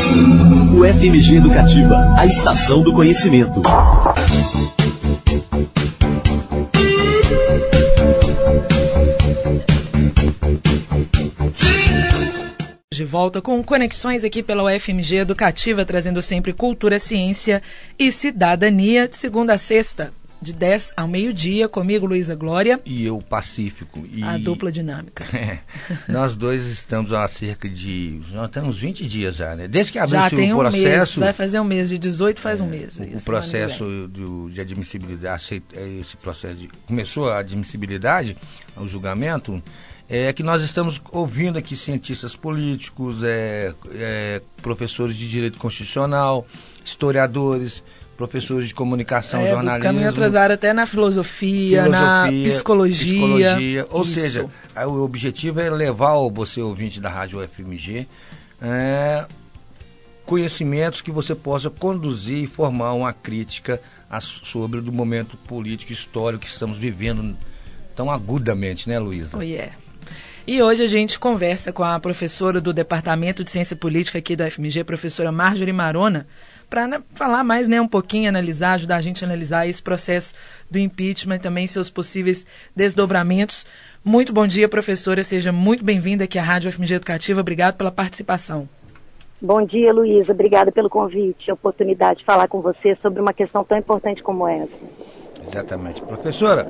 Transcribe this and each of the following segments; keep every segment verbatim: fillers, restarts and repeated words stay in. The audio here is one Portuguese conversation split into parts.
U F M G Educativa, a estação do conhecimento. De volta com conexões aqui pela U F M G Educativa, trazendo sempre cultura, ciência e cidadania, de segunda a sexta, de dez ao meio-dia, comigo, Luísa Glória. E eu, Pacífico. E... a dupla dinâmica. É, nós dois estamos há cerca de... nós temos vinte dias já, né? Desde que abriu já o tem um processo... mês, vai fazer um mês, de dezoito faz é, um mês. O, o processo do, de admissibilidade, esse processo de... começou a admissibilidade, o julgamento... é que nós estamos ouvindo aqui cientistas políticos, é, é, professores de direito constitucional, historiadores, professores de comunicação, é, jornalismo. Buscando em outras áreas, até na filosofia, filosofia na psicologia. psicologia. Ou Isso. seja, o objetivo é levar você, ouvinte da Rádio U F M G, é, conhecimentos que você possa conduzir e formar uma crítica a, sobre o momento político e histórico que estamos vivendo tão agudamente, né, Luísa? Oh, yeah. E hoje a gente conversa com a professora do Departamento de Ciência Política aqui da U F M G, professora Marjorie Marona, para né, falar mais, né, um pouquinho, analisar, ajudar a gente a analisar esse processo do impeachment e também seus possíveis desdobramentos. Muito bom dia, professora, seja muito bem-vinda aqui à Rádio U F M G Educativa, obrigado pela participação. Bom dia, Luísa, obrigada pelo convite, a oportunidade de falar com você sobre uma questão tão importante como essa. Exatamente. Professora,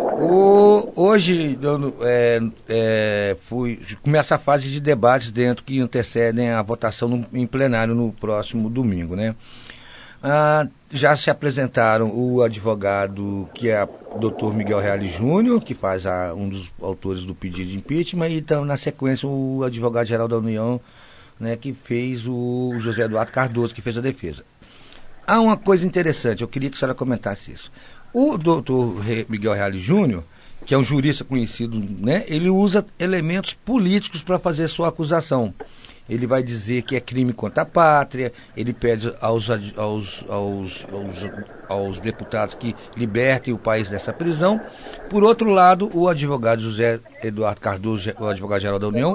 o, hoje eu, é, é, fui, começa a fase de debates dentro que antecedem a votação no, em plenário no próximo domingo, né? Ah, já se apresentaram o advogado que é o doutor Miguel Reale Júnior, que faz a, um dos autores do pedido de impeachment, e então, na sequência o advogado-geral da União, né, que fez o José Eduardo Cardoso, que fez a defesa. Há uma coisa interessante, eu queria que a senhora comentasse isso. O doutor Miguel Reale Júnior, que é um jurista conhecido, né, ele usa elementos políticos para fazer sua acusação. Ele vai dizer que é crime contra a pátria, ele pede aos, aos, aos, aos, aos deputados que libertem o país dessa prisão. Por outro lado, o advogado José Eduardo Cardoso, o advogado-geral da União,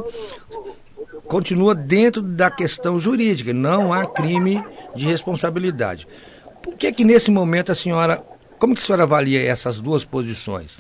continua dentro da questão jurídica, não há crime de responsabilidade. Por que que nesse momento a senhora... como que a senhora avalia essas duas posições?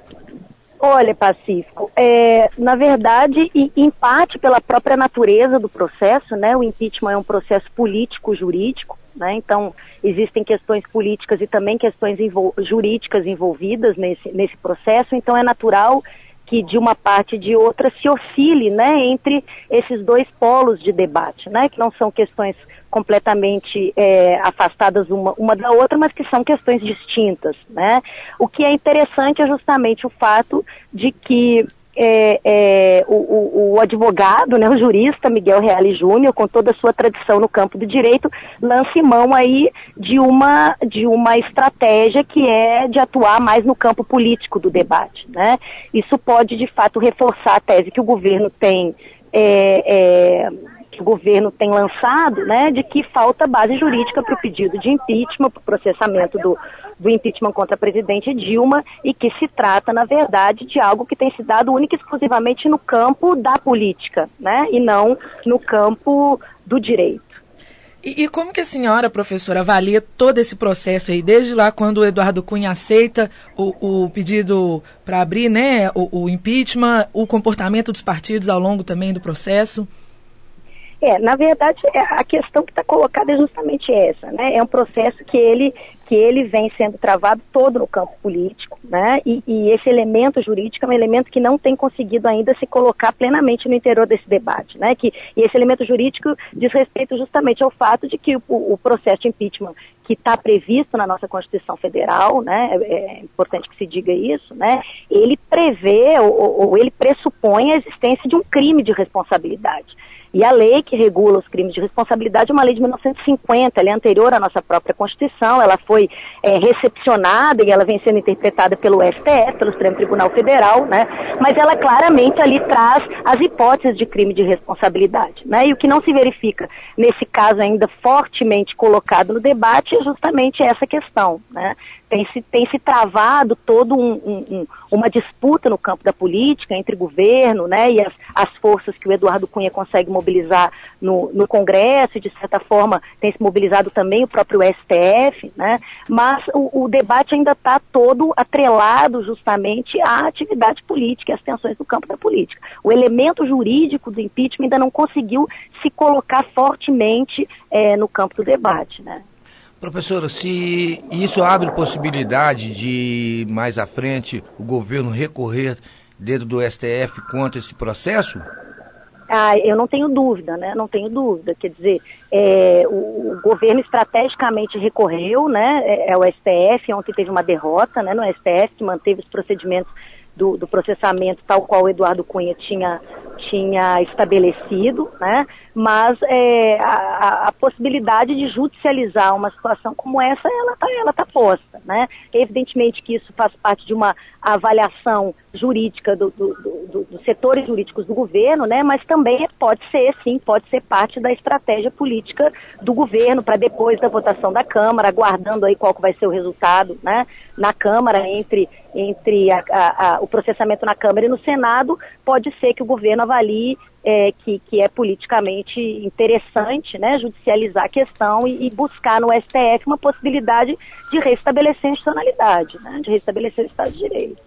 Olha, Pacífico, é, na verdade, em parte pela própria natureza do processo, né? O impeachment é um processo político-jurídico, né? Então, existem questões políticas e também questões envol- jurídicas envolvidas nesse, nesse processo, então é natural que de uma parte e de outra se oscile, né, entre esses dois polos de debate, né, que não são questões completamente é, afastadas uma, uma da outra, mas que são questões distintas, né. O que é interessante é justamente o fato de que É, é, o, o, o advogado, né, o jurista Miguel Reale Júnior, com toda a sua tradição no campo do direito, lance mão aí de uma, de uma estratégia que é de atuar mais no campo político do debate, né? Isso pode, de fato, reforçar a tese que o governo tem, é, é, que o governo tem lançado, né, de que falta base jurídica para o pedido de impeachment, para o processamento do do impeachment contra a presidente Dilma, e que se trata, na verdade, de algo que tem se dado única e exclusivamente no campo da política, né, e não no campo do direito. E, e como que a senhora, professora, avalia todo esse processo aí, desde lá quando o Eduardo Cunha aceita o, o pedido para abrir, né, o, o impeachment, o comportamento dos partidos ao longo também do processo? É, na verdade, a questão que está colocada é justamente essa, né? É um processo que ele, que ele vem sendo travado todo no campo político, né? E, e esse elemento jurídico é um elemento que não tem conseguido ainda se colocar plenamente no interior desse debate, né? Que, e esse elemento jurídico diz respeito justamente ao fato de que o, o processo de impeachment que está previsto na nossa Constituição Federal, né? É, é importante que se diga isso, né? Ele prevê ou, ou ele pressupõe a existência de um crime de responsabilidade. E a lei que regula os crimes de responsabilidade é uma lei de mil novecentos e cinquenta, ela é anterior à nossa própria Constituição, ela foi é, recepcionada e ela vem sendo interpretada pelo S T F, pelo Supremo Tribunal Federal, né? Mas ela claramente ali traz as hipóteses de crime de responsabilidade, né? E o que não se verifica nesse caso ainda fortemente colocado no debate é justamente essa questão, né? tem se, tem se travado toda um, um, uma disputa no campo da política entre governo, né, e as, as forças que o Eduardo Cunha consegue mobilizar no, no Congresso, e de certa forma tem se mobilizado também o próprio S T F, né, mas o, o debate ainda está todo atrelado justamente à atividade política e às tensões do campo da política. O elemento jurídico do impeachment ainda não conseguiu se colocar fortemente é, no campo do debate, né. Professora, se isso abre possibilidade de, mais à frente, o governo recorrer dentro do S T F contra esse processo? Ah, eu não tenho dúvida, né? Não tenho dúvida. Quer dizer, é, o, o governo estrategicamente recorreu, né? É, é o S T F, ontem teve uma derrota, né, no S T F, que manteve os procedimentos do, do processamento tal qual o Eduardo Cunha tinha, tinha estabelecido, né? Mas é, a, a possibilidade de judicializar uma situação como essa, ela está ela tá posta, né? Evidentemente que isso faz parte de uma avaliação jurídica do, do, do, dos setores jurídicos do governo, né? Mas também pode ser, sim, pode ser parte da estratégia política do governo para depois da votação da Câmara, aguardando aí qual que vai ser o resultado, né? Na Câmara, entre, entre a, a, a, o processamento na Câmara e no Senado, pode ser que o governo avalie É, que, que é politicamente interessante, né, judicializar a questão e, e buscar no S T F uma possibilidade de restabelecer a institucionalidade, né, de restabelecer o Estado de Direito.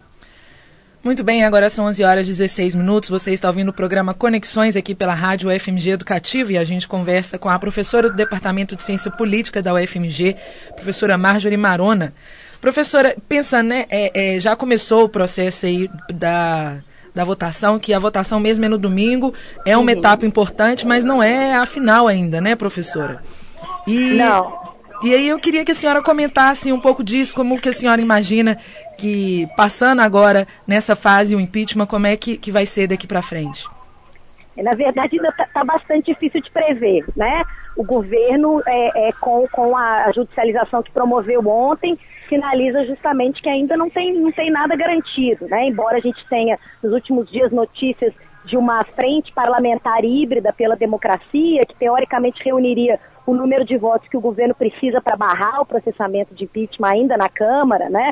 Muito bem, agora são onze horas e dezesseis minutos, você está ouvindo o programa Conexões aqui pela Rádio U F M G Educativa e a gente conversa com a professora do Departamento de Ciência Política da U F M G, professora Marjorie Marona. Professora, pensando, né, é, é, já começou o processo aí da... da votação, que a votação mesmo é no domingo, é uma uhum. etapa importante, mas não é a final ainda, né, professora? E, não. E aí eu queria que a senhora comentasse um pouco disso, como que a senhora imagina que, passando agora nessa fase o impeachment, como é que, que vai ser daqui para frente? Na verdade, ainda está tá bastante difícil de prever, né? O governo, é, é, com, com a judicialização que promoveu ontem, sinaliza justamente que ainda não tem, não tem nada garantido, né? Embora a gente tenha, nos últimos dias, notícias de uma frente parlamentar híbrida pela democracia, que teoricamente reuniria o número de votos que o governo precisa para barrar o processamento de impeachment ainda na Câmara, né?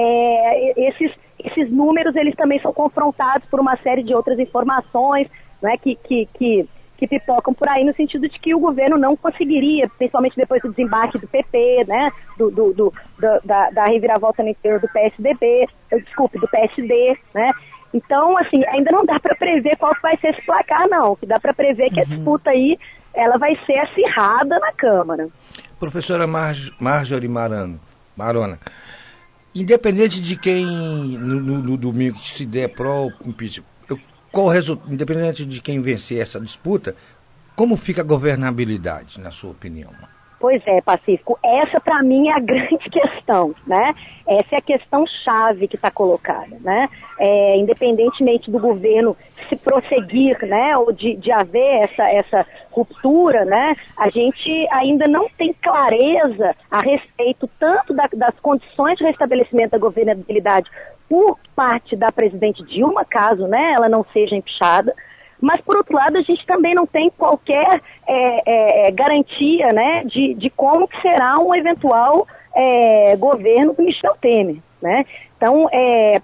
É, esses, esses números, eles também são confrontados por uma série de outras informações, né, que, que, que, que pipocam por aí no sentido de que o governo não conseguiria, principalmente depois do desembarque do P P, né, do, do, do, do, da, da reviravolta no interior do P S D B, desculpe, do P S D, né. Então, assim, ainda não dá para prever qual vai ser esse placar, não. O que dá para prever é que a disputa aí, ela vai ser acirrada na Câmara. Professora Marj- Marjorie Marano, Marona, independente de quem, no, no, no domingo, se der pró impeachment, qual o resultado, independente de quem vencer essa disputa, como fica a governabilidade, na sua opinião? Pois é, Pacífico, essa para mim é a grande questão, né? Essa é a questão chave que está colocada, né? É, independentemente do governo se prosseguir, né, ou de, de haver essa, essa ruptura, né, a gente ainda não tem clareza a respeito tanto da, das condições de restabelecimento da governabilidade por parte da presidente Dilma, caso, né, ela não seja empichada, mas, por outro lado, a gente também não tem qualquer é, é, garantia, né, de, de como que será um eventual é, governo do Michel Temer, né? Então, é,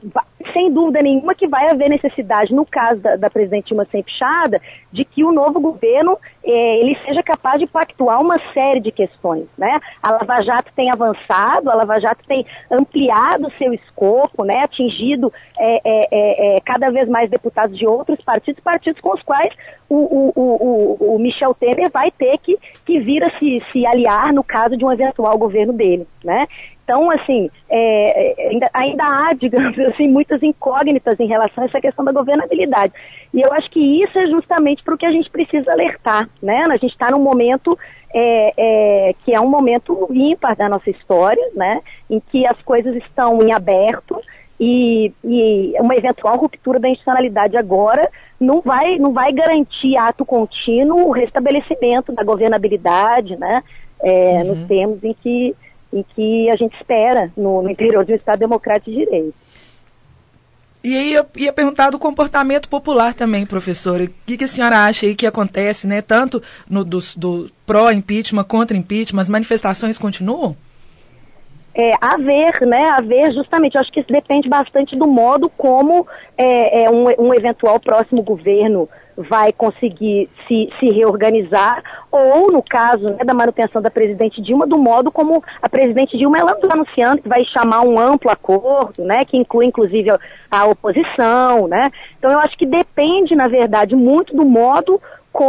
sem dúvida nenhuma que vai haver necessidade, no caso da, da presidente Dilma ser empichada, de que o novo governo é, ele seja capaz de pactuar uma série de questões, né? A Lava Jato tem avançado, a Lava Jato tem ampliado o seu escopo, né? Atingido é, é, é, cada vez mais deputados de outros partidos, partidos com os quais o, o, o, o Michel Temer vai ter que, que vir a se, se aliar no caso de um eventual governo dele, né? Então, assim, é, ainda, ainda há, digamos assim, muitas incógnitas em relação a essa questão da governabilidade. E eu acho que isso é justamente para o que a gente precisa alertar, né? A gente está num momento é, é, que é um momento ímpar da nossa história, né? Em que as coisas estão em aberto e, e uma eventual ruptura da institucionalidade agora não vai, não vai garantir ato contínuo o restabelecimento da governabilidade, né? É, uhum. Nos termos em que em que a gente espera no, no interior de um Estado democrático de direito. E aí eu ia perguntar do comportamento popular também, professora. O que, que a senhora acha aí que acontece, né? Tanto no, do, do pró-impeachment, contra-impeachment, as manifestações continuam? É, a ver, né, a ver justamente, eu acho que isso depende bastante do modo como é, é, um, um eventual próximo governo vai conseguir se, se reorganizar, ou no caso, né, da manutenção da presidente Dilma, do modo como a presidente Dilma ela está anunciando que vai chamar um amplo acordo, né, que inclui inclusive a, a oposição, né, então eu acho que depende, na verdade, muito do modo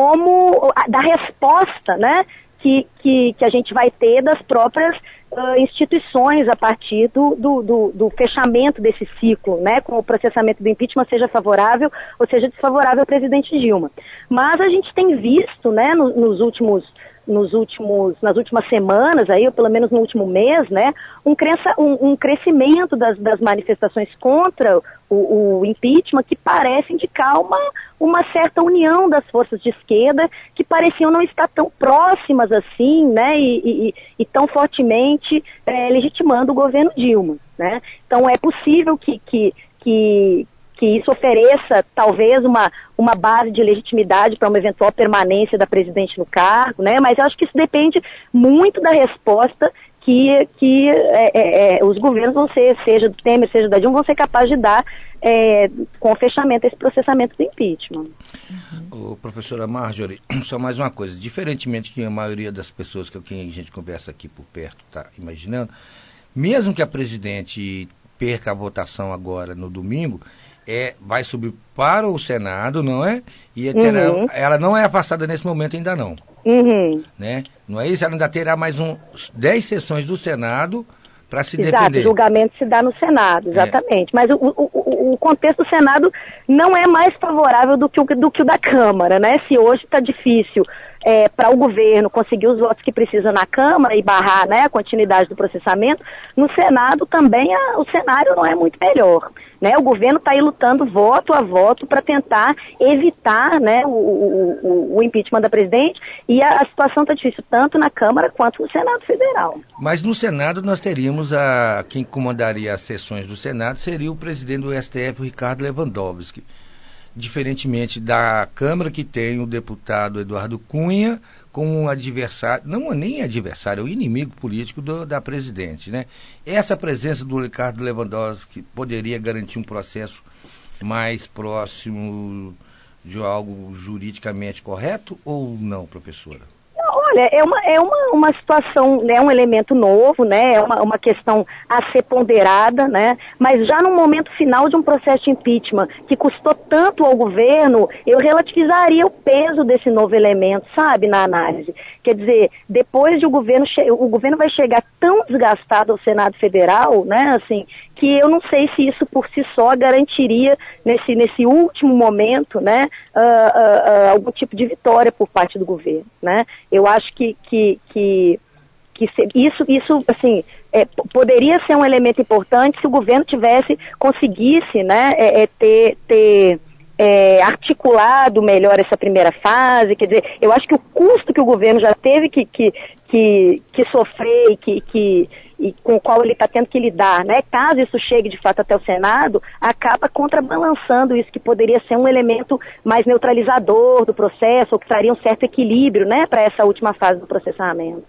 como, da resposta, né, que, que, que a gente vai ter das próprias Uh, instituições a partir do, do, do, do fechamento desse ciclo, né, com o processamento do impeachment, seja favorável ou seja desfavorável ao presidente Dilma. Mas a gente tem visto, né, no, nos últimos, nos últimos, nas últimas semanas, aí, ou pelo menos no último mês, né, um, cresça, um, um crescimento das, das manifestações contra o, o impeachment que parece indicar uma, uma certa união das forças de esquerda que pareciam não estar tão próximas assim, né, e, e, e tão fortemente é, legitimando o governo Dilma, né. Então é possível que, que, que, que isso ofereça talvez uma, uma base de legitimidade para uma eventual permanência da presidente no cargo, né, mas eu acho que isso depende muito da resposta que, que é, é, é, os governos vão ser, seja do Temer, seja da Dilma, vão ser capazes de dar é, com o fechamento desse processamento do impeachment. Uhum. Ô, professora Marjorie, só mais uma coisa, diferentemente que a maioria das pessoas com quem a gente conversa aqui por perto está imaginando, mesmo que a presidente perca a votação agora no domingo, é, vai subir para o Senado, não é? E terá, uhum. ela não é afastada nesse momento ainda não. Uhum. Né? Não é isso? Ela ainda terá mais um, dez sessões do Senado para se Exato, defender. Exato, o julgamento se dá no Senado, exatamente. É. Mas o, o, o contexto do Senado não é mais favorável do que o, do que o da Câmara, né? Se hoje está difícil é, para o governo conseguir os votos que precisa na Câmara e barrar, né, a continuidade do processamento, no Senado também a, o cenário não é muito melhor. Né, o governo está aí lutando voto a voto para tentar evitar, né, o, o, o, o impeachment da presidente, e a, a situação está difícil tanto na Câmara quanto no Senado Federal. Mas no Senado nós teríamos a quem comandaria as sessões do Senado seria o presidente do S T F, o Ricardo Lewandowski. Diferentemente da Câmara, que tem o deputado Eduardo Cunha como um adversário, não nem adversário, é o inimigo político do, da presidente, né? Essa presença do Ricardo Lewandowski poderia garantir um processo mais próximo de algo juridicamente correto ou não, professora? Olha, é uma, é uma, uma situação, né, um elemento novo, né, é uma, uma questão a ser ponderada, né, mas já no momento final de um processo de impeachment que custou tanto ao governo, eu relativizaria o peso desse novo elemento, sabe, na análise. Quer dizer, depois de o governo, che- o governo vai chegar tão desgastado ao Senado Federal, né, assim, que eu não sei se isso por si só garantiria, nesse, nesse último momento, né, uh, uh, uh, algum tipo de vitória por parte do governo, né. Eu acho que, que, que, que se, isso, isso, assim, é, p- poderia ser um elemento importante se o governo tivesse, conseguisse, né, é, é, ter... ter É, articulado melhor essa primeira fase. Quer dizer, eu acho que o custo que o governo já teve que, que, que, que sofrer e, que, que, e com o qual ele está tendo que lidar, né, caso isso chegue de fato até o Senado, acaba contrabalançando isso, que poderia ser um elemento mais neutralizador do processo, ou que traria um certo equilíbrio, né, para essa última fase do processamento.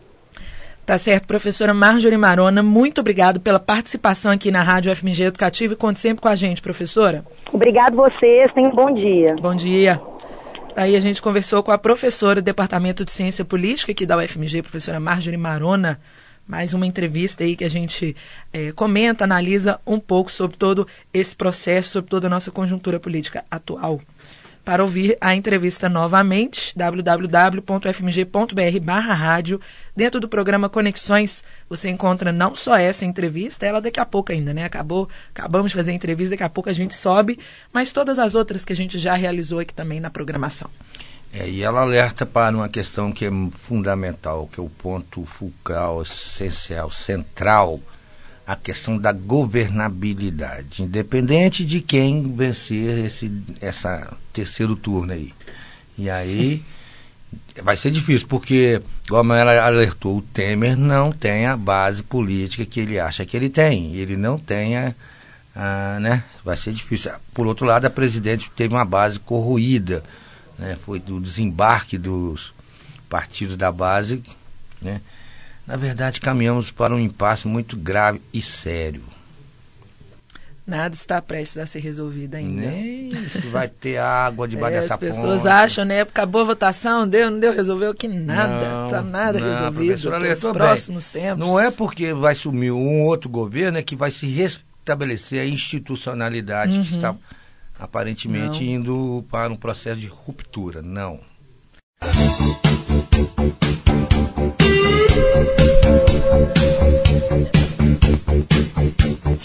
Tá certo, professora Marjorie Marona, muito obrigado pela participação aqui na Rádio F M G Educativa e conte sempre com a gente, professora. Obrigado vocês, tenham um bom dia. Bom dia. Aí a gente conversou com a professora do Departamento de Ciência Política aqui da U F M G, professora Marjorie Marona, mais uma entrevista aí que a gente é, comenta, analisa um pouco sobre todo esse processo, sobre toda a nossa conjuntura política atual. Para ouvir a entrevista novamente, w w w ponto f m g ponto b r barra rádio. Dentro do programa Conexões, você encontra não só essa entrevista, ela daqui a pouco ainda, né? Acabou, acabamos de fazer a entrevista, daqui a pouco a gente sobe, mas todas as outras que a gente já realizou aqui também na programação. É, e ela alerta para uma questão que é fundamental, que é o ponto fulcral, essencial, central, a questão da governabilidade, independente de quem vencer esse essa terceiro turno aí. E aí vai ser difícil, porque, como ela alertou, o Temer não tem a base política que ele acha que ele tem. Ele não tem a, a, né? Vai ser difícil. Por outro lado, a presidente teve uma base corroída, né? Foi do desembarque dos partidos da base, né? na verdade, caminhamos para um impasse muito grave e sério. Nada está prestes a ser resolvido ainda. Nem se vai ter água debaixo é, dessa ponte. As pessoas ponte. acham, né? Acabou a votação, deu, não deu, resolveu que nada. Não, tá nada não, resolvido nos próximos bem, tempos. Não é porque vai sumir um outro governo é que vai se restabelecer a institucionalidade uhum. que está aparentemente não. indo para um processo de ruptura. Não.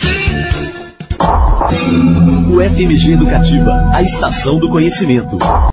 O F M G Educativa, a estação do conhecimento.